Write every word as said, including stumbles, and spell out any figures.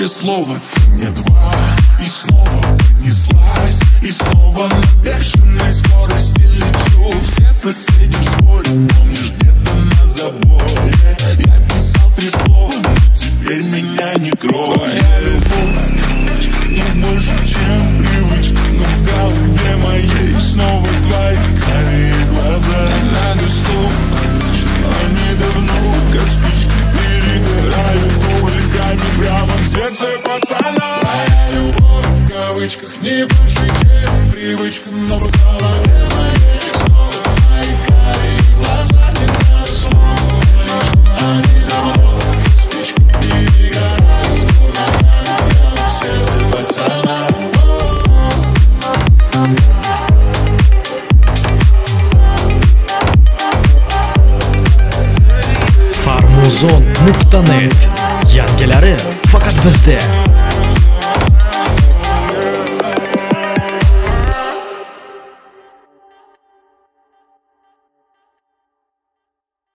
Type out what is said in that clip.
три слова. Ты мне два, и снова понеслась. И снова на бешеной скорости лечу. Все соседи в споре, помнишь, где-то на заборе я писал три слова, но теперь меня не крой. Твоя любовь, кавычка, не больше, чем привычка. Но в голове моей снова твои карие глаза. Надо слов, они давно как спички перегорают угольками прямо в сердце пацана. Твоя любовь, в кавычках, не больше, чем привычка. Но в голове моей снова твои карие глаза. Не надо слов, они давно как спички перегорают угольками прямо в сердце пацана. Farmuzon nuqta net. Yangilari faqat bizda.